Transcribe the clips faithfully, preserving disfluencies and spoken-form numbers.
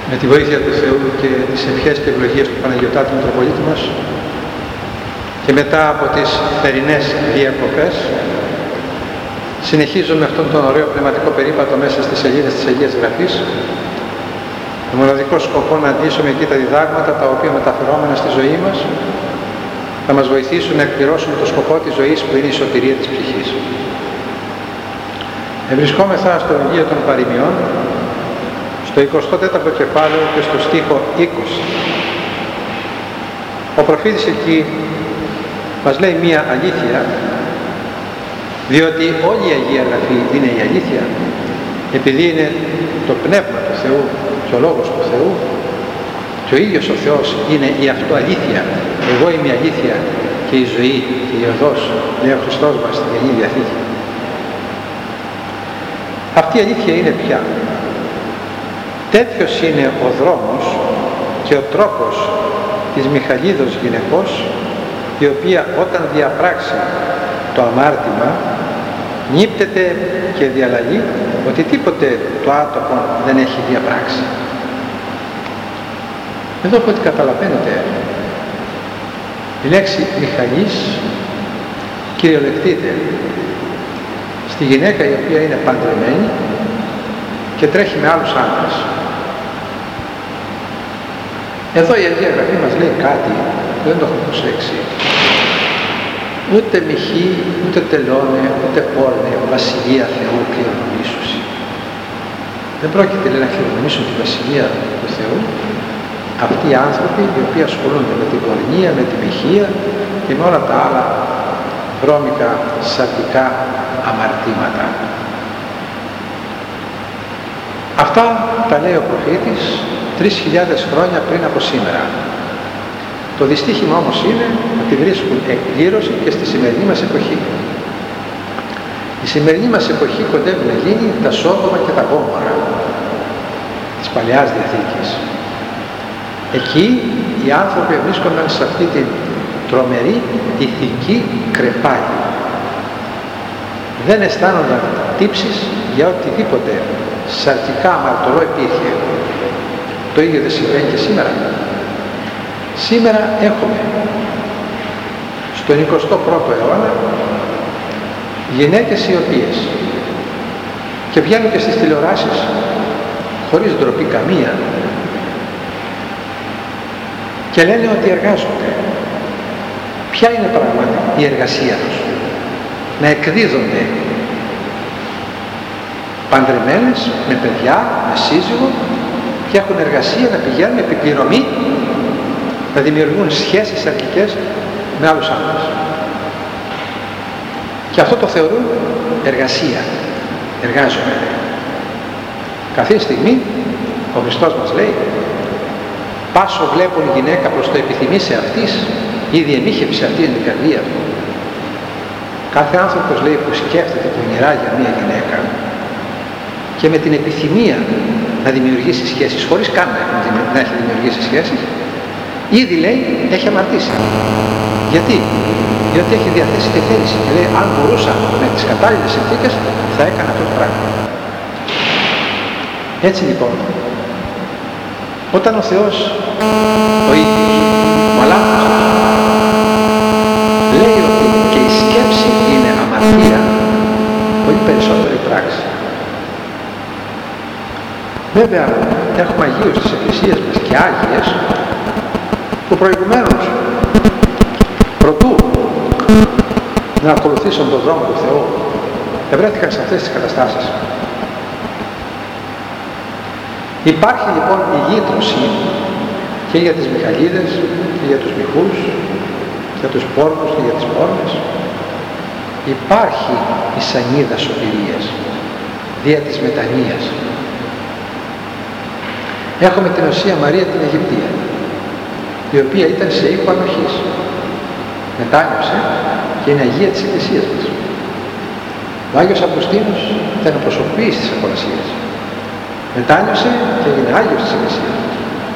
Με τη βοήθεια του Θεού και τις ευχές και ευλογίες του Παναγιωτάτου Μητροπολίτη μας και μετά από τις θερινές διακοπές συνεχίζουμε αυτόν τον ωραίο πνευματικό περίπατο μέσα στις σελίδες της Αγίας Γραφής με μοναδικό σκοπό να αντλήσουμε εκεί τα διδάγματα τα οποία μεταφερόμενα στη ζωή μας θα μας βοηθήσουν να εκπληρώσουμε το σκοπό της ζωής που είναι η σωτηρία της ψυχής. Ευρισκόμεθα στο Βιβλίο των Παροιμιών στο εικοστό τέταρτο κεφάλαιο και στο στίχο είκοσι. Ο προφήτης εκεί μας λέει μία αλήθεια, διότι όλη η Αγία Γραφή είναι η αλήθεια, επειδή είναι το Πνεύμα του Θεού και ο Λόγος του Θεού και ο ίδιος ο Θεός είναι η αυτό αλήθεια. Εγώ είμαι η αλήθεια και η ζωή και η οδός, λέει ο Χριστός μας στην Καινή Διαθήκη. Αυτή η αλήθεια είναι πια. Τέτοιος είναι ο δρόμος και ο τρόπος της Μιχαλίδος γυναικός, η οποία όταν διαπράξει το αμάρτημα νύπτεται και διαλαλεί ότι τίποτε το άτομο δεν έχει διαπράξει. Εδώ από ό,τι καταλαβαίνετε, η λέξη Μιχαλής κυριολεκτείται στη γυναίκα η οποία είναι παντρεμένη και τρέχει με άλλους άντρες. Εδώ η Αγία Γραφή μας λέει κάτι που δεν το έχω προσέξει. Ούτε μοιχή, ούτε τελώνε, ούτε πόρνε, βασιλεία Θεού κληρονομήσουσι. Δεν πρόκειται λέει, να κληρονομήσουν τη βασιλεία του Θεού αυτοί οι άνθρωποι οι οποίοι ασχολούνται με την πορνεία, με τη μοιχεία και με όλα τα άλλα βρώμικα, σατικά αμαρτήματα. Αυτά τα λέει ο προφήτης τρεις χιλιάδες χρόνια πριν από σήμερα. Το δυστύχημα όμως είναι ότι βρίσκουν εκπλήρωση και στη σημερινή μας εποχή. Η σημερινή μας εποχή κοντεύει να γίνει τα Σόδομα και τα Γόμορα της Παλαιάς Διαθήκης. Εκεί οι άνθρωποι βρίσκονταν σε αυτή την τρομερή ηθική κρεπάγη. Δεν αισθάνονταν τύψεις για οτιδήποτε σαρτικά αμαρτωλό υπήρχε. Το ίδιο δεν συμβαίνει και σήμερα. Σήμερα έχουμε στον εικοστό πρώτο αιώνα γυναίκες οι οποίες και βγαίνουν και στις τηλεοράσεις χωρίς ντροπή καμία και λένε ότι εργάζονται. Ποια είναι πραγματικά η εργασία τους? Να εκδίδονται παντρεμένες, με παιδιά, με σύζυγο και έχουν εργασία να πηγαίνουν επιπληρωμή να δημιουργούν σχέσεις αρχικές με άλλους άντρες. Και αυτό το θεωρούν εργασία. Εργάζονται. Καθή στιγμή ο Χριστός μας λέει πάσο βλέπουν γυναίκα προς το επιθυμεί σε αυτής, ήδη εμίχεψε αυτή την καρδία του. Κάθε άνθρωπος λέει που σκέφτεται πονηρά για μια γυναίκα και με την επιθυμία να δημιουργήσει σχέσεις, χωρίς καν να έχει δημιουργήσει σχέσεις, ήδη λέει έχει αμαρτήσει. Γιατί? Διότι έχει διαθέσει τη θέληση και λέει αν μπορούσα με τις κατάλληλες συνθήκες θα έκανα αυτό το πράγμα. Έτσι λοιπόν, όταν ο Θεός ο ίδιος, ο αλάνθος, λέει ότι και η σκέψη είναι αμαρτία, πολύ περισσότερο η πράξη. Βέβαια έχουμε Αγίους στις εκκλησίες μας και Άγιες που προηγουμένως προτού να ακολουθήσουν τον δρόμο του Θεού ευρέθηκαν σε αυτές τις καταστάσεις. Υπάρχει λοιπόν η γήτρωση και για τις Μιχαλίδες και για τους Μιχούς, για τους πόρνους και για τις πόρνες. Υπάρχει η σανίδα σωτηρίας δια της μετανοίας. Έχουμε την Οσία Μαρία την Αιγυπτία, η οποία ήταν σε οίκο ανοχής. Μετάνιωσε και είναι Αγία της Εκκλησίας μας. Ο Άγιος Αυγουστίνος ήταν ο προσωπής της Ακολασίας. Μετάνιωσε και έγινε Άγιος της Εκκλησίας μας.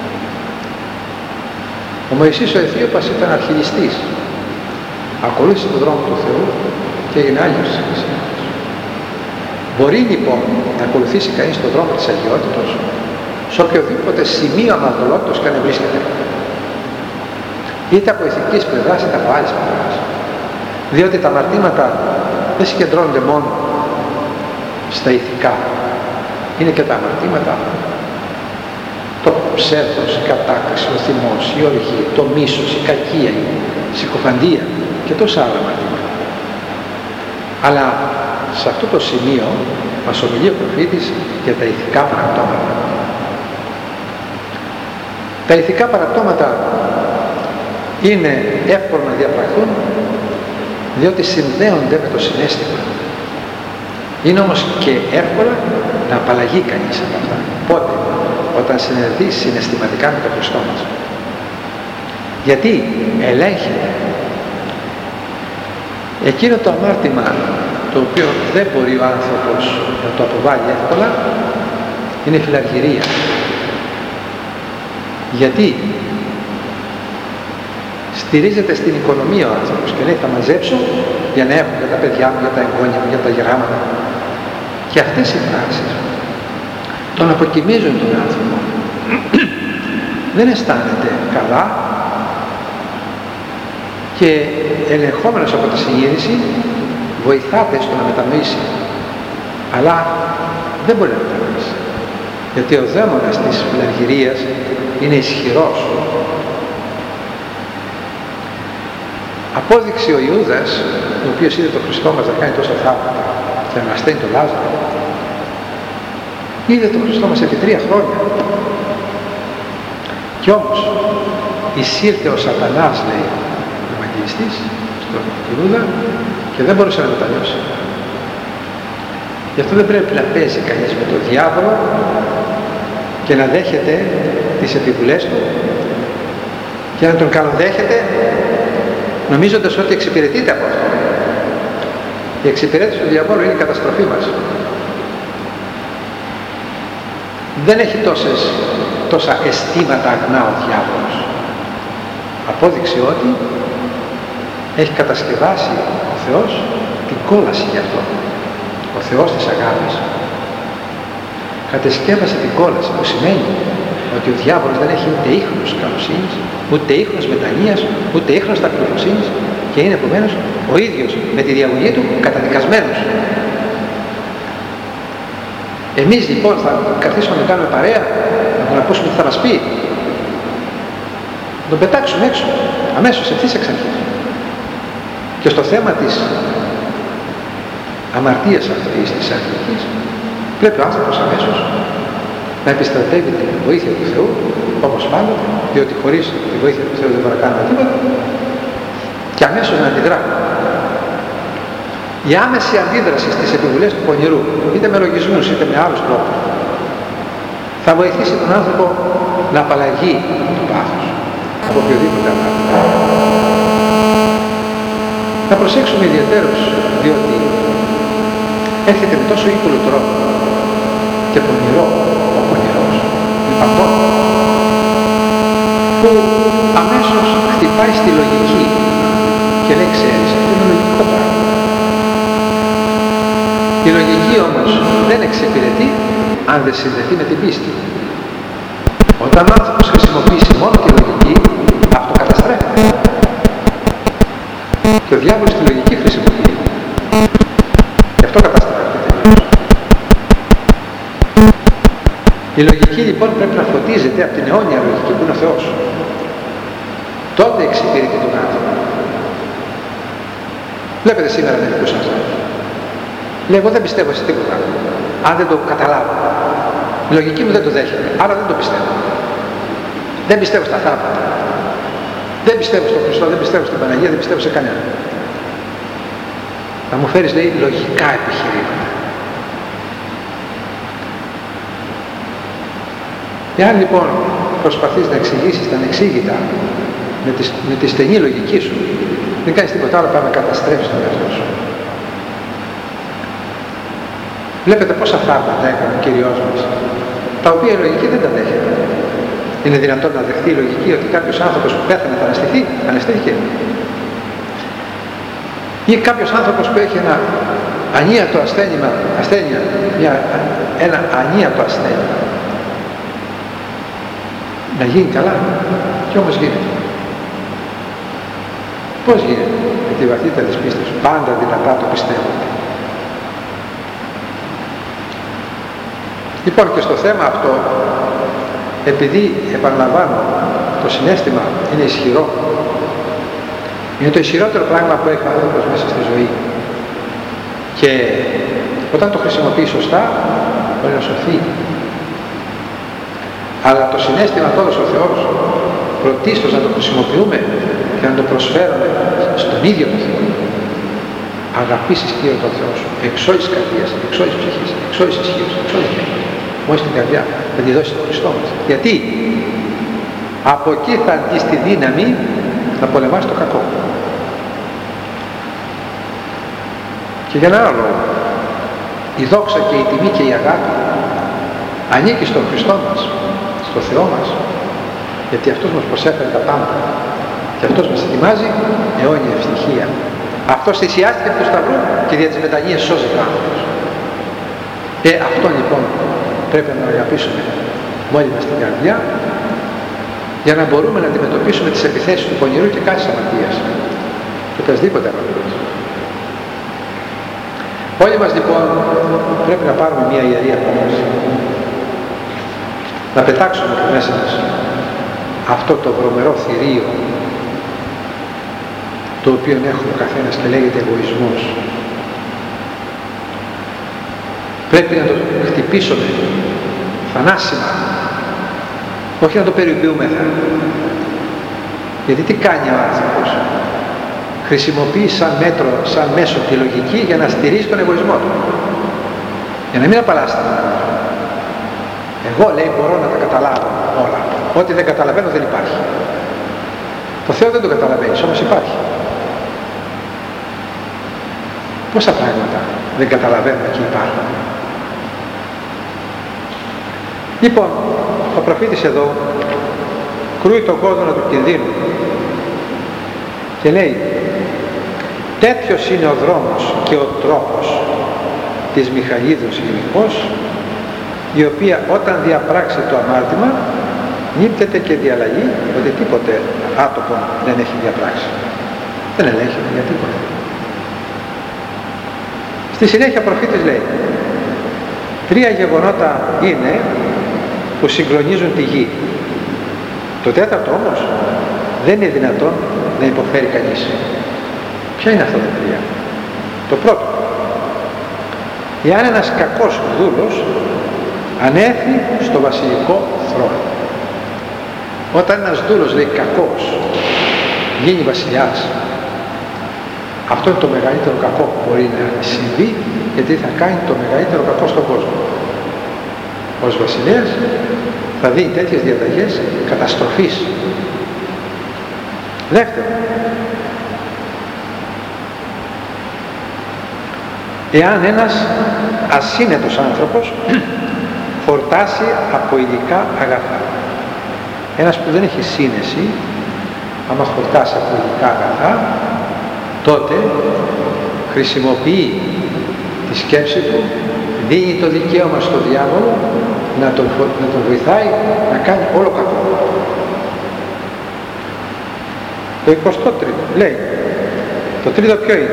Ο Μωυσής ο Αιθίωπας ήταν αρχιλιστής. Ακολούθησε τον δρόμο του Θεού και έγινε Άγιος της Εκκλησίας μας. Μπορεί λοιπόν να ακολουθήσει κανείς τον δρόμο της αγιότητος σε οποιοδήποτε σημείο αμαρτωλότητος και αν βρίσκεται, είτε από ηθικής πλευράς είτε από άλλης πλευράς. Διότι τα αμαρτήματα δεν συγκεντρώνονται μόνο στα ηθικά, είναι και τα αμαρτήματα, το ψεύδος, η κατάκριση, ο θυμός, η οργή, το μίσος, η κακία, η συκοφαντία και τόσα άλλα αμαρτήματα. Αλλά σε αυτό το σημείο μας ομιλεί ο προφήτης για τα ηθικά παραπτώματα. Τα ηθικά παραπτώματα είναι εύκολο να διαπραχθούν διότι συνδέονται με το συναίσθημα. Είναι όμως και εύκολα να απαλλαγεί κανείς από αυτά. Πότε? Όταν συνδεθεί συναισθηματικά με τον Χριστό μας. Γιατί ελέγχεται. Εκείνο το αμάρτημα το οποίο δεν μπορεί ο άνθρωπος να το αποβάλει εύκολα είναι η φιλαργυρία. Γιατί στηρίζεται στην οικονομία ο άνθρωπος και λέει θα μαζέψω για να έχω για τα παιδιά μου, για τα εγγόνια μου, για τα γεράματα. Και αυτές οι φράσεις τον αποκοιμίζουν τον άνθρωπο. Δεν αισθάνεται καλά και ελεγχόμενος από τη συνείδηση βοηθάται στο να μετανοήσει. Αλλά δεν μπορεί να μετανοήσει. Γιατί ο δαίμονας της φιλαργυρίας είναι ισχυρός. Απόδειξη ο Ιούδας, ο οποίος είδε τον Χριστό μας να κάνει τόσα θαύματα και να ανασταίνει τον Λάζαρο, είδε τον Χριστό μας επί τρία χρόνια. Κι όμως εισήλθε ο Σατανάς, λέει ο Ευαγγελιστής στον Ιούδα, και δεν μπορούσε να μετανιώσει. Γι' αυτό δεν πρέπει να παίζει κανείς με τον διάβολο και να δέχεται τις επιβουλές του και να τον καλοδέχεται νομίζοντας ότι εξυπηρετείται από αυτό. Η εξυπηρέτηση του διαβόλου είναι η καταστροφή μας. Δεν έχει τόσες, τόσα αισθήματα αγνά ο διάβολος. Απόδειξη ότι έχει κατασκευάσει ο Θεός την κόλαση γι' αυτό. Ο Θεός της αγάπης κατασκεύασε την κόλαση, που σημαίνει ότι ο διάβολος δεν έχει ούτε ίχνος καλοσύνης, ούτε ίχνος μετανοίας, ούτε ίχνος ταπεινοφροσύνης και είναι επομένως ο ίδιος με τη διαγωγή του καταδικασμένος. Εμείς λοιπόν θα καθίσουμε να κάνουμε παρέα, να τον ακούσουμε τι θα μας πει, να τον πετάξουμε έξω, αμέσως, ευθύς εξ αρχής. Και στο θέμα της αμαρτίας αυτής της αρχικής, πρέπει ο άνθρωπος αμέσως να επιστρατεύει την βοήθεια του Θεού, όπως πάντοτε, διότι χωρίς τη βοήθεια του Θεού δεν μπορεί να κάνουμε τίποτα, και αμέσως να αντιδρά. Η άμεση αντίδραση στις επιβουλές του πονηρού, είτε με λογισμούς είτε με άλλους τρόπους, θα βοηθήσει τον άνθρωπο να απαλλαγεί το πάθος από οποιοδήποτε αμάρτημα. Να προσέξουμε ιδιαίτερως, διότι έρχεται με τόσο ύπουλο τρόπο και πονηρό, ο πονηρός, λιπαντών, που αμέσως χτυπάει στη λογική και λέει ξέρεις, αυτό είναι λογικό πράγμα. Η λογική όμως δεν εξυπηρετεί αν δεν συνδεθεί με την πίστη. Όταν ο άνθρωπος χρησιμοποιήσει μόνο τη λογική, αυτοκαταστρέφεται. Και ο διάβολος τη λογική χρησιμοποιεί. Γι' αυτό καταστρέφεται τελείως. Η λογική λοιπόν πρέπει να φωτίζεται από την αιώνια λογική που είναι ο Θεός. Τότε εξυπηρετεί τον άνθρωπο. Βλέπετε σήμερα μερικούς ανθρώπους. Λέει, εγώ δεν πιστεύω σε τίποτα. Αν δεν το καταλάβω. Η λογική μου δεν το δέχεται. Άρα δεν το πιστεύω. Δεν πιστεύω στα θαύματα. Δεν πιστεύω στον Χριστό, δεν πιστεύω στην Παναγία, δεν πιστεύω σε κανένα. Θα μου φέρεις, λέει, λογικά επιχειρήματα. Εάν λοιπόν προσπαθείς να εξηγήσεις τα ανεξήγητα με τη, με τη στενή λογική σου, δεν κάνεις τίποτα άλλο παρά να καταστρέψεις τον εαυτό σου. Βλέπετε πόσα θαύματα έκανε ο Κύριος μας, τα οποία η λογική δεν τα δέχεται. Είναι δυνατόν να δεχτεί η λογική ότι κάποιος άνθρωπος που πέθανε θα αναστηθεί, αναστήθηκε. Ή κάποιος άνθρωπος που έχει ένα ανίατο ασθένημα, ασθένεια, μια, ένα ανίατο ασθένεια να γίνει καλά. Και όμως γίνεται. Πώς γίνεται? Με τη βαθύτητα της πίστης. Πάντα δυνατά το πιστεύω. Λοιπόν, και στο θέμα αυτό, επειδή επαναλαμβάνω, το συναίσθημα είναι ισχυρό, είναι το ισχυρότερο πράγμα που έχει ο άνθρωπος μέσα στη ζωή, και όταν το χρησιμοποιεί σωστά μπορεί να σωθεί. Αλλά το συναίσθημα τώρα ο Θεός πρωτίστως να το χρησιμοποιούμε και να το προσφέρουμε στον ίδιο τον Θεό. Αγαπήσεις Κύριο τον Θεό σου, εξ όλης της καρδιάς, εξ όλης της ψυχής, εξ όλης της ισχύως, εξ όλης της μέλης. Μόλις την καρδιά θα τη δώσει τον Χριστό μας. Γιατί? Από εκεί θα δεις τη δύναμη να πολεμάς το κακό. Και για ένα άλλο λόγο, η δόξα και η τιμή και η αγάπη ανήκει στον Χριστό μας, στο Θεό μας, γιατί Αυτός μας προσέφερε τα πάντα και Αυτός μας ετοιμάζει αιώνια ευτυχία. Αυτός θυσιάστηκε από το σταυρό και δια της μετανοίας σώζει άνθρωπος. Ε, αυτό λοιπόν πρέπει να αγαπήσουμε μόλι μας την καρδιά, για να μπορούμε να αντιμετωπίσουμε τις επιθέσεις του πονηρού και κάθε αμαρτίας και οποιασδήποτε αμαρτίας. Όλοι μας λοιπόν πρέπει να πάρουμε μια ιερή απόφαση, να πετάξουμε από μέσα μας αυτό το βρωμερό θηρίο το οποίο έχουμε ο καθένας και λέγεται εγωισμός. Πρέπει να το χτυπήσουμε θανάσιμα, όχι να το περιοποιούμεθα. Γιατί τι κάνει ο άνθρωπος? Χρησιμοποιεί σαν μέτρο, σαν μέσο τη λογική για να στηρίζει τον εγωισμό του, για να μην απαλλάσσεται. Εγώ, λέει, μπορώ να τα καταλάβω όλα. Ό,τι δεν καταλαβαίνω δεν υπάρχει. Το Θεό δεν το καταλαβαίνεις, όμως υπάρχει. Πόσα πράγματα δεν καταλαβαίνουμε και υπάρχουν. Λοιπόν, ο προφήτης εδώ κρούει τον κόδωνα του κινδύνου και λέει, τέτοιος είναι ο δρόμος και ο τρόπος της Μιχαηλίδος γενικώς, η οποία όταν διαπράξει το αμάρτημα νύπτεται και διαλλαγεί ότι τίποτε άτομο δεν έχει διαπράξει. Δεν ελέγχεται για τίποτα. Στη συνέχεια ο προφήτης λέει, τρία γεγονότα είναι που συγκλονίζουν τη γη. Το τέταρτο όμως δεν είναι δυνατόν να υποφέρει κανείς. Ποια είναι αυτά τα τρία? Το πρώτο, εάν ένας κακός δούλος ανέλθει στο βασιλικό θρόνο. Όταν ένας δούλος, λέει, κακός γίνει βασιλιάς, αυτό είναι το μεγαλύτερο κακό που μπορεί να συμβεί, γιατί θα κάνει το μεγαλύτερο κακό στον κόσμο. Ως βασιλέας θα δίνει τέτοιες διαταγές καταστροφής. Δεύτερον, εάν ένας ασύνετος άνθρωπος φορτάσει από υλικά αγαθά. Ένας που δεν έχει σύνεση, άμα φορτάσει από υλικά αγαθά, τότε χρησιμοποιεί τη σκέψη του, δίνει το δικαίωμα στο διάβολο να τον, να τον βοηθάει να κάνει όλο κακό. Το εικοστό τρίτο λέει, το τρίτο ποιο είναι?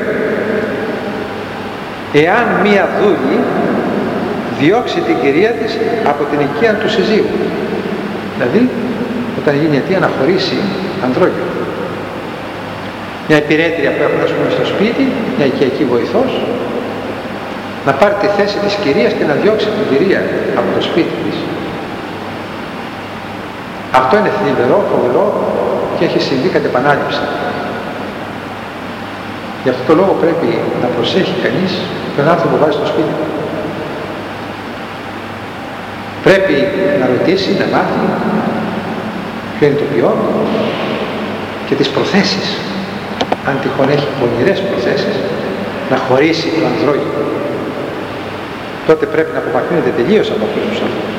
Εάν μία δούλη διώξει την κυρία της από την οικία του συζύγου, δηλαδή όταν γίνει αιτία να χωρίσει ανδρόγυνο. Μια υπηρέτρια που έχουν, ας πούμε, στο σπίτι, μια οικιακή βοηθός, να πάρει τη θέση της κυρίας και να διώξει την κυρία από το σπίτι της. Αυτό είναι θλιβερό, φοβερό και έχει συμβεί κατ' επανάληψη. Γι' αυτό το λόγο πρέπει να προσέχει κανείς τον άνθρωπο που βάζει στο σπίτι του. Πρέπει να ρωτήσει, να μάθει ποιο είναι το ποιόν και τις προθέσεις. Αν τυχόν έχει πονηρές προθέσεις να χωρίσει το ανδρόγυνο, τότε πρέπει να απομακρύνεται τελείως από αυτούς τους ανθρώπους.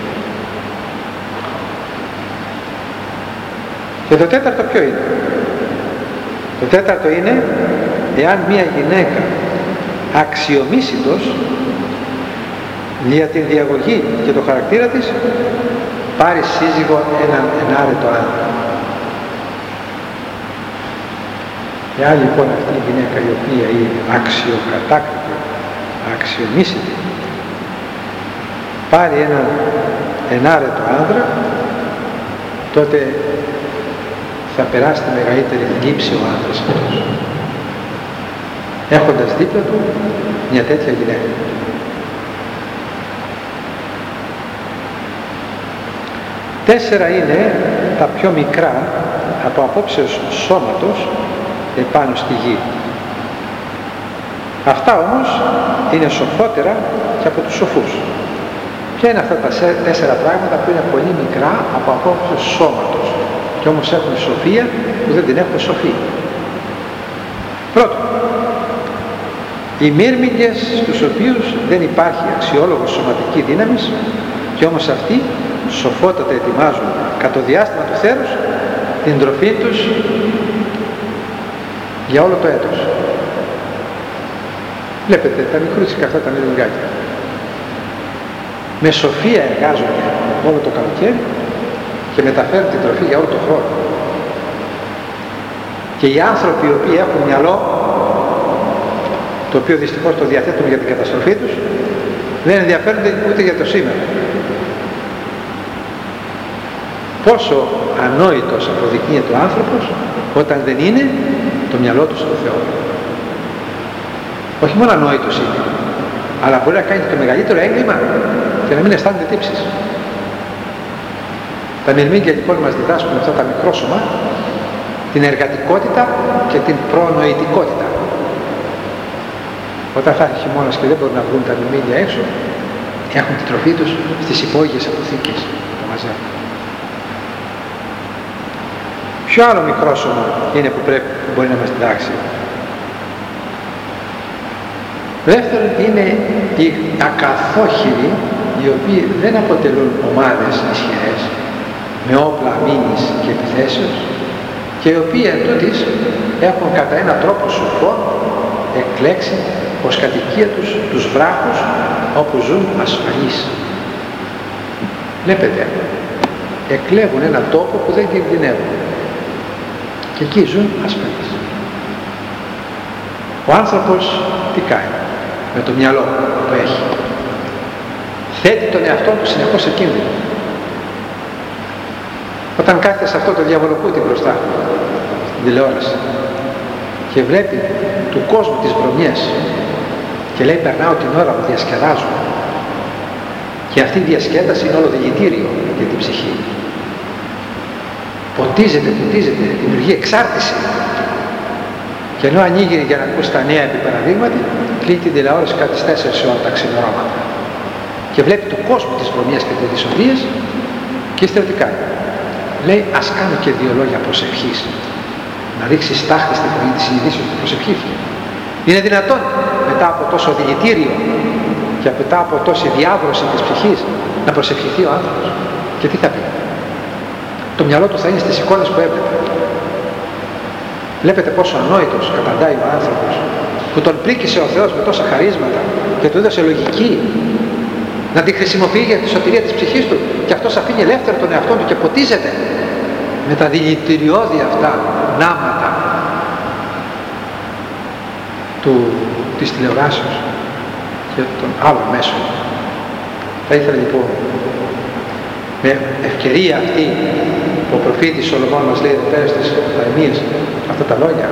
Και το τέταρτο ποιο είναι? Το τέταρτο είναι, εάν μία γυναίκα αξιομίσητος για την διαγωγή και το χαρακτήρα της πάρει σύζυγο έναν ενάρετο άντρα. Εάν λοιπόν αυτή η γυναίκα η οποία είναι αξιοκατάκτητη, αξιομίσητη, πάρει έναν ενάρετο άντρα, τότε θα περάσει τη μεγαλύτερη θλίψη ο άντρας αυτός, έχοντας δίπλα του μια τέτοια γυναίκα. Τέσσερα είναι τα πιο μικρά από απόψεως σώματος επάνω στη γη. Αυτά όμως είναι σοφότερα και από τους σοφούς. Ποια είναι αυτά τα τέσσερα πράγματα που είναι πολύ μικρά από απόψεως σώματος και όμως έχουν σοφία που δεν την έχουν σοφή? Πρώτον, οι μύρμηγκες στους οποίους δεν υπάρχει αξιόλογος σωματική δύναμη και όμως αυτοί σοφότατα ετοιμάζουν κατ' το διάστημα του θέρους την τροφή τους για όλο το έτος. Βλέπετε τα μικρούτσικα αυτά τα μυρμηγκάκια. Με σοφία εργάζονται όλο το καλοκαίρι και μεταφέρουν την τροφή για όλο το χρόνο. Και οι άνθρωποι οι οποίοι έχουν μυαλό, το οποίο δυστυχώς το διαθέτουν για την καταστροφή τους, δεν ενδιαφέρονται ούτε για το σήμερα. Πόσο ανόητος αποδεικνύεται ο άνθρωπος όταν δεν είναι το μυαλό του στο Θεό. Όχι μόνο ανόητος είναι, αλλά μπορεί να κάνει το μεγαλύτερο έγκλημα και να μην αισθάνεται τύψεις. Τα μυρμήγκια λοιπόν μας διδάσκουν αυτά τα μικρόσωμα την εργατικότητα και την προνοητικότητα. Όταν θα έχει χειμώνας και δεν μπορούν να βγουν τα μυρμήγκια έξω, έχουν την τροφή τους στις υπόγειες αποθήκες, το μαζεύουν. Ποιο άλλο μικρόσωμα είναι που πρέπει, που μπορεί να μας διδάξει? Δεύτερον, είναι οι ακαθόχειροι, οι οποίοι δεν αποτελούν ομάδες ισχυρές με όπλα αμήνης και επιθέσεως και οι οποίοι εν τούτοις έχουν κατά έναν τρόπο σοφό εκλέξει ως κατοικία τους τους βράχους όπου ζουν ασφαλείς. Βλέπετε, εκλέγουν έναν τόπο που δεν κινδυνεύουν και εκεί ζουν ασφαλείς. Ο άνθρωπος τι κάνει με το μυαλό που έχει? Θέτει τον εαυτό του συνεχώς σε κίνδυνο. Όταν κάθεται σε αυτό το διαβολοκούτι μπροστά στην τηλεόραση και βλέπει του κόσμου τις βρωμιές και λέει περνάω την ώρα που διασκεδάζω, και αυτή η διασκέδαση είναι όλο δηλητήριο για την ψυχή. Ποτίζεται, ποτίζεται, δημιουργεί εξάρτηση. Και ενώ ανοίγει για να ακούσει τα νέα επί παραδείγματι, κλείνει την τηλεόραση κάτι στις τέσσερις ώρα τα ξημερώματα. Και βλέπει τον κόσμο της βρωμιάς και της δυσοδείας και ύστερα τι κάνει? Λέει ας κάνω και δύο λόγια προσευχής. Να ρίξει στάχτη στη φωνή της συνειδήσεως που προσευχήθηκε. Είναι δυνατόν μετά από τόσο δηλητήριο και μετά από τόση διάβρωση της ψυχής να προσευχηθεί ο άνθρωπος? Και τι θα πει? Το μυαλό του θα είναι στις εικόνες που έβλεπε. Βλέπετε πόσο ανόητος καταντάει ο άνθρωπος που τον πρίκησε ο Θεός με τόσα χαρίσματα και του έδωσε λογική να τη χρησιμοποιεί για τη σωτηρία της ψυχής του, και αυτός αφήνει ελεύθερο τον εαυτό του και ποτίζεται με τα δηλητηριώδη αυτά νάματα του, της τηλεοράσεως και των άλλων μέσων. Θα ήθελα λοιπόν με ευκαιρία αυτή που ο προφήτης Σολομών μας λέει εδώ πέρα στις Παροιμίες αυτά τα λόγια,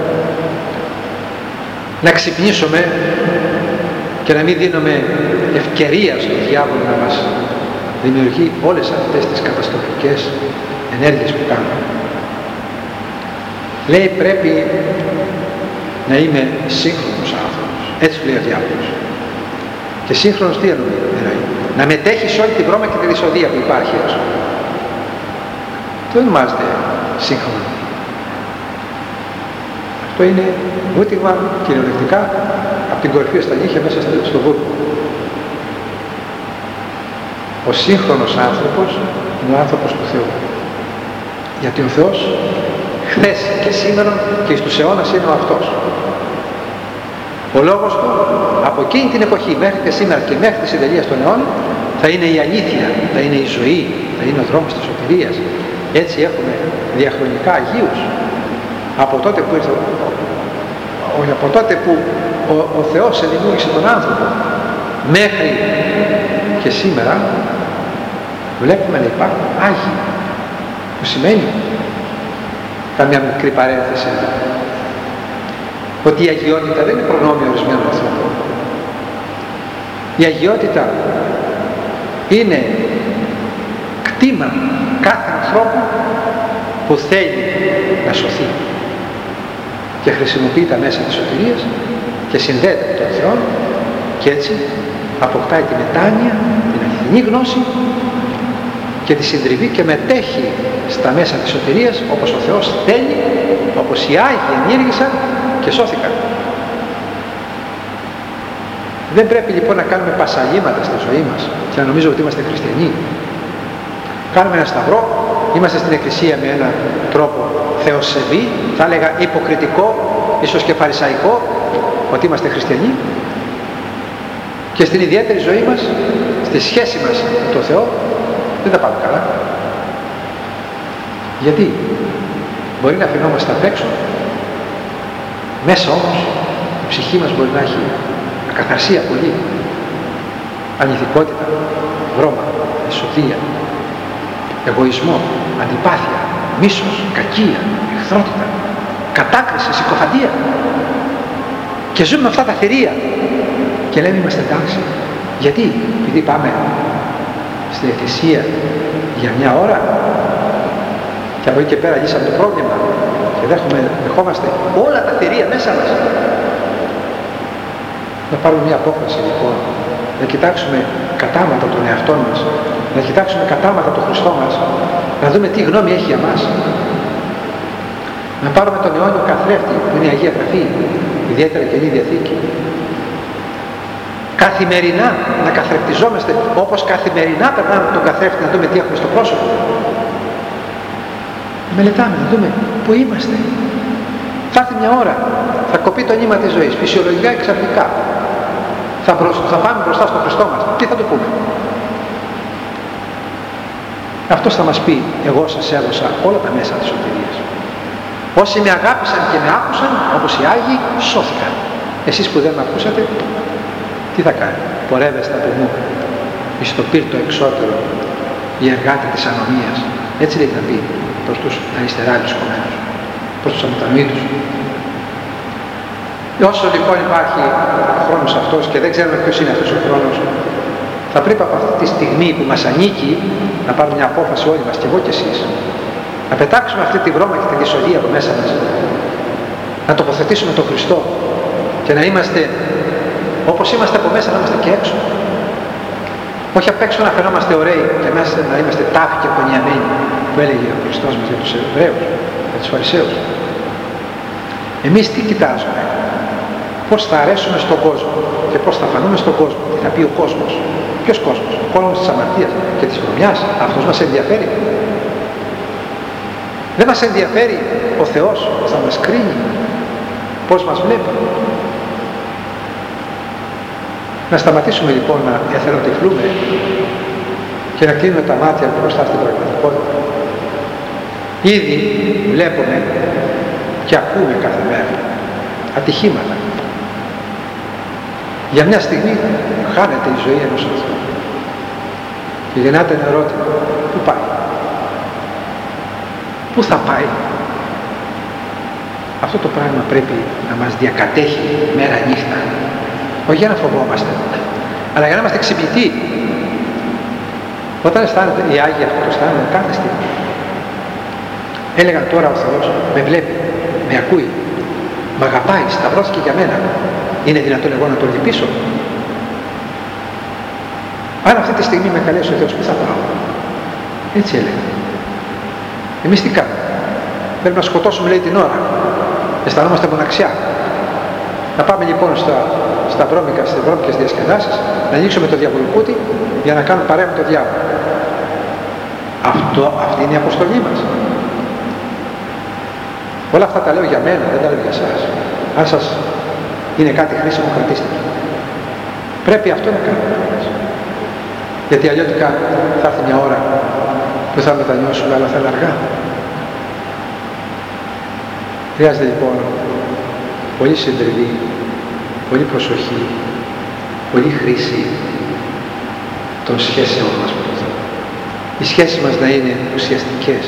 να ξυπνήσουμε και να μην δίνουμε ευκαιρία στον διάβολο να μας δημιουργεί όλες αυτές τις καταστροφικές ενέργειες που κάνουμε. Λέει πρέπει να είμαι σύγχρονος άνθρωπος, έτσι λέει ο διάβολος. Και σύγχρονος τι εννοεί? Να μετέχει σε όλη την βρώμα και τη δυσοδεία που υπάρχει έξω. Αυτό δεν ονομάζεται σύγχρονο. Αυτό είναι βούτυγμα κυριολεκτικά από την κορυφή στα νύχια μέσα στο βούρκο. Ο σύγχρονος άνθρωπος είναι ο άνθρωπος του Θεού. Γιατί ο Θεός χθες και σήμερα και στους αιώνας είναι ο αυτός. Ο λόγος του από εκείνη την εποχή μέχρι και σήμερα και μέχρι τη συντελεία των αιώνων θα είναι η αλήθεια, θα είναι η ζωή, θα είναι ο δρόμος της σωτηρίας. Έτσι έχουμε διαχρονικά Αγίους. Από τότε που, ήρθε, όχι, από τότε που ο, ο Θεός ενημιούργησε τον άνθρωπο μέχρι και σήμερα βλέπουμε να υπάρχουν Άγιοι, που σημαίνει, καμιά μικρή παρένθεση, ότι η αγιότητα δεν είναι προνόμιο ορισμένων ανθρώπων. Η αγιότητα είναι κτήμα κάθε ανθρώπου που θέλει να σωθεί και χρησιμοποιεί τα μέσα της σωτηρίας και συνδέεται με τον Θεό και έτσι αποκτάει τη μετάνοια, την αληθινή γνώση και τη συντριβή και μετέχει στα μέσα της σωτηρίας όπως ο Θεός θέλει, όπως οι Άγιοι ενήργησαν και σώθηκαν. Δεν πρέπει λοιπόν να κάνουμε πασαλήματα στη ζωή μας και να νομίζουμε ότι είμαστε χριστιανοί. Κάνουμε ένα σταυρό, είμαστε στην εκκλησία με έναν τρόπο θεοσεβή, θα έλεγα υποκριτικό, ίσως και φαρισαϊκό, ότι είμαστε χριστιανοί, και στην ιδιαίτερη ζωή μας, στη σχέση μας με τον Θεό, δεν τα πάμε καλά. Γιατί μπορεί να αφινόμαστε απ' έξω, μέσα όμως η ψυχή μας μπορεί να έχει ακαθαρσία πολύ, αληθικότητα, βρώμα, εσωδία, εγωισμό, αντιπάθεια, μίσος, κακία, εχθρότητα, κατάκριση, συκοφαντία. Και ζούμε με αυτά τα θηρία και λέμε είμαστε εντάξει. Γιατί? Επειδή πάμε στην εκκλησία για μια ώρα και από εκεί και πέρα λύσαμε το πρόβλημα και δέχομαι, δεχόμαστε όλα τα θηρία μέσα μας. Να πάρουμε μια απόφαση λοιπόν, να κοιτάξουμε κατάματα τον εαυτό μας, να κοιτάξουμε κατάματα τον Χριστό μας, να δούμε τι γνώμη έχει για μας. Να πάρουμε τον αιώνιο καθρέφτη που είναι η Αγία Γραφή, ιδιαίτερα Καινή Διαθήκη. Καθημερινά να καθρεφτιζόμαστε όπως καθημερινά περνάμε τον καθρέφτη, να δούμε τι έχουμε στο πρόσωπο. Να μελετάμε, να δούμε πού είμαστε. Θα έρθει μια ώρα, θα κοπεί το νήμα της ζωής, φυσιολογικά και ξαφνικά. Θα, μπροσ... θα πάμε μπροστά στον Χριστό μας. Τι θα του πούμε? Αυτός θα μας πει, εγώ σας έδωσα όλα τα μέσα της σωτηρίας. Όσοι με αγάπησαν και με άκουσαν, όπως οι Άγιοι, σώθηκαν. Εσείς που δεν με ακούσατε, τι θα κάνει? Πορεύεστε από μου, εις το πύρτο εξώτερο, οι εργάτες της ανομίας. Έτσι λέει να πει προς τους αριστερά βρισκομένους, προς τους αμετανοήτους. Όσο λοιπόν υπάρχει ο χρόνος αυτός και δεν ξέρουμε ποιος είναι αυτός ο χρόνος, θα πρέπει από αυτή τη στιγμή που μας ανήκει να πάρουμε μια απόφαση όλοι μας, και εγώ και εσείς, να πετάξουμε αυτή τη βρώμα και τη δυσοδεία από μέσα μας, να τοποθετήσουμε τον Χριστό και να είμαστε όπως είμαστε από μέσα, να είμαστε και έξω. Όχι απ' έξω να φαινόμαστε ωραίοι και μέσα να είμαστε τάφοι και πονιαμένοι, που έλεγε ο Χριστός μας για τους Εβραίους, για τους Φαρισαίους. Εμείς τι κοιτάζουμε? Πώς θα αρέσουμε στον κόσμο και πώς θα φανούμε στον κόσμο, τι θα πει ο κόσμος. Ποιος κόσμος? Ο κόσμος της αμαρτίας και της βρωμιάς. Αυτός μας ενδιαφέρει? Δεν μας ενδιαφέρει ο Θεός που θα μας κρίνει, πώς μας βλέπει? Να σταματήσουμε λοιπόν να εθελοτυφλούμε και να κλείνουμε τα μάτια μπροστά στην πραγματικότητα. Ήδη βλέπουμε και ακούμε κάθε μέρα ατυχήματα. Για μια στιγμή χάνεται η ζωή ενός ανθρώπου. Και γεννάται ένα ερώτημα. Πού πάει? Πού θα πάει? Αυτό το πράγμα πρέπει να μας διακατέχει μέρα νύχτα. Όχι για να φοβόμαστε, αλλά για να είμαστε ξυπνητοί. Όταν αισθάνεται οι Άγιοι αυτό το αισθάνονται κάθε στιγμή. Έλεγαν τώρα ο Θεός με βλέπει, με ακούει, μ' αγαπάει, σταυρώθηκε για μένα. Είναι δυνατόν εγώ να τον λυπήσω? Αν αυτή τη στιγμή με καλέσει ο Θεός, πού θα πάω? Έτσι έλεγαν. Εμείς τι κάνουμε? Πρέπει να σκοτώσουμε, λέει, την ώρα. Αισθανόμαστε μοναξιά. Να πάμε λοιπόν στα, στα βρώμικα, στις βρώμικες διασκεδάσεις, να ανοίξουμε το διαβολοκούτι για να κάνουμε παρέα με το διάβολο. Αυτό, αυτή είναι η αποστολή μας. Όλα αυτά τα λέω για μένα, δεν τα λέω για εσάς. Αν σας είναι κάτι χρήσιμο, κρατήστε το. Πρέπει αυτό να κάνουμε. Γιατί αλλιώτικα θα έρθει μια ώρα που θα μετανιώσουμε, αλλά θα είναι αργά. Χρειάζεται λοιπόν πολύ συντριβή, πολύ προσοχή, πολύ χρήση των σχέσεων μας με τον Θεό. Οι σχέσεις μας να είναι ουσιαστικές.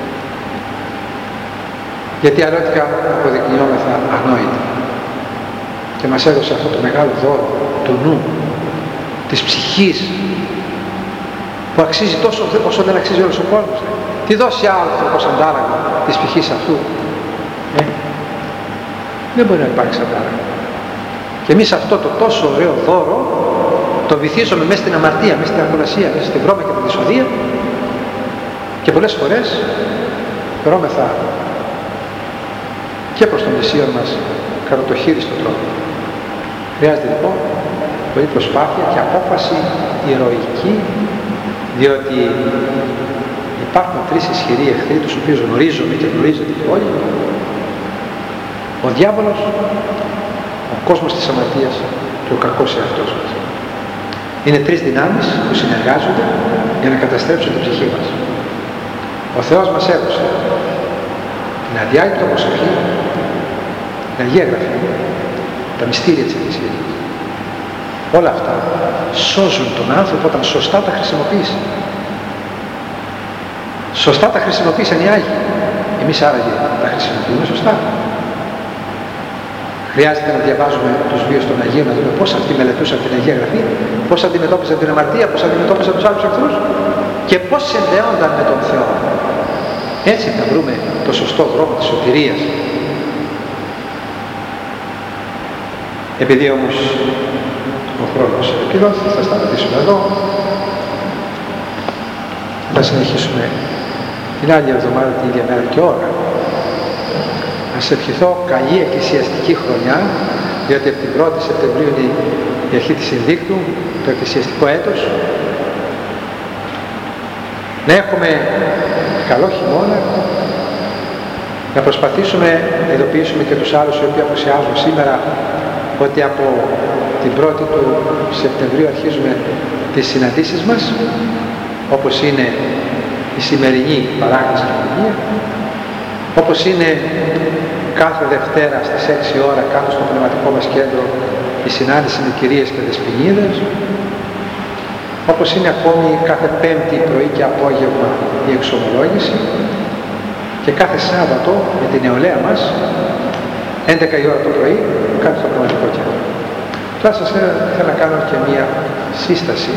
Γιατί αλλιώτικα αποδεικνυόμεθα ανόητα. Και μας έδωσε αυτό το μεγάλο δώρο του νου, της ψυχής, που αξίζει τόσο όσο δεν αξίζει όλος ο κόσμος. Τι δώσει άνθρωπος αντάλλαγμα της ψυχής αυτού? Ε, δεν μπορεί να υπάρξει αντάλλαγμα. Και εμείς αυτό το τόσο ωραίο δώρο το βυθίζουμε μέσα στην αμαρτία, μέσα στην ακολασία, μέσα στη βρώμα και την δυσοδεία, και πολλές φορές δρώμεθα και προς τον πλησίον μας κατά το χείριστο τρόπο. Χρειάζεται λοιπόν πολύ προσπάθεια και απόφαση ηρωική, διότι υπάρχουν τρεις ισχυροί εχθροί, τους οποίους γνωρίζουμε και γνωρίζετε και όλοι: ο διάβολος, ο κόσμος της αμαρτίας και ο κακός εαυτός μας. Είναι τρεις δυνάμεις που συνεργάζονται για να καταστρέψουν την ψυχή μας. Ο Θεός μας έδωσε την αδιάλειπτο προσευχή, την Αγία Γραφή, τα μυστήρια της Εκκλησίας. Όλα αυτά σώζουν τον άνθρωπο όταν σωστά τα χρησιμοποιήσει. Σωστά τα χρησιμοποίησαν οι Άγιοι. Εμείς άραγε τα χρησιμοποιούμε σωστά? Χρειάζεται να διαβάζουμε τους βίους των Αγίων, να δούμε πώς αυτοί μελετούσαν την Αγία Γραφή, πώς αντιμετώπιζαν την αμαρτία, πώς αντιμετώπιζαν τους άλλους εχθρούς και πώς συνδέονταν με τον Θεό. Έτσι θα βρούμε το σωστό δρόμο της σωτηρίας. Επειδή όμως ο χρόνος επικυρώθηκε, θα σταματήσουμε εδώ. Θα συνεχίσουμε την άλλη εβδομάδα, την ίδια μέρα και ώρα. Να σε ευχηθώ καλή εκκλησιαστική χρονιά, διότι από την πρώτη Σεπτεμβρίου είναι η αρχή της Συνδίκτου, το εκκλησιαστικό έτος. Να έχουμε καλό χειμώνα, να προσπαθήσουμε να ειδοποιήσουμε και τους άλλους οι οποίοι απουσιάζουν σήμερα ότι από την πρώτη του Σεπτεμβρίου αρχίζουμε τις συναντήσεις μας, όπως είναι η σημερινή παράκληση του Αγία, όπως είναι κάθε Δευτέρα στις έξι ώρα κάτω στο πνευματικό μας κέντρο η συνάντηση με κυρίες και δεσποινίδες, όπως είναι ακόμη κάθε Πέμπτη πρωί και απόγευμα η εξομολόγηση, και κάθε Σάββατο με την νεολαία μας έντεκα η ώρα το πρωί κάτω στο πνευματικό κέντρο. Τώρα σας θέλω να κάνω και μία σύσταση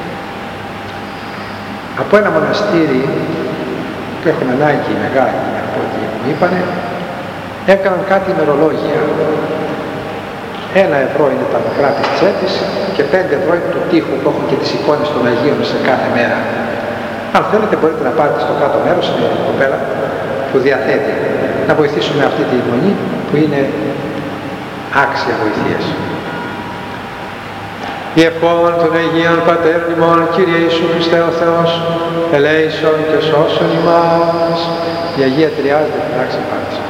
από ένα μοναστήρι που έχουν ανάγκη μεγάλη, από ό,τι μου είπανε. Έκαναν κάτι ημερολόγια. Ένα ευρώ είναι τα μικρά της τσέπης και πέντε ευρώ είναι του τοίχου που έχουν και τις εικόνες των Αγίων σε κάθε μέρα. Αν θέλετε μπορείτε να πάρετε στο κάτω μέρος, είναι η κοπέλα που διαθέτει, να βοηθήσουμε αυτή τη μονή που είναι άξια βοηθείας. Η ευχών των Αγίων Πατέρων ημών, Κύριε Ιησού Χριστέ ο Θεός, ελέησον και σώσον ημάς. Η Αγία Τριάδη δεν πειράξει πάντως.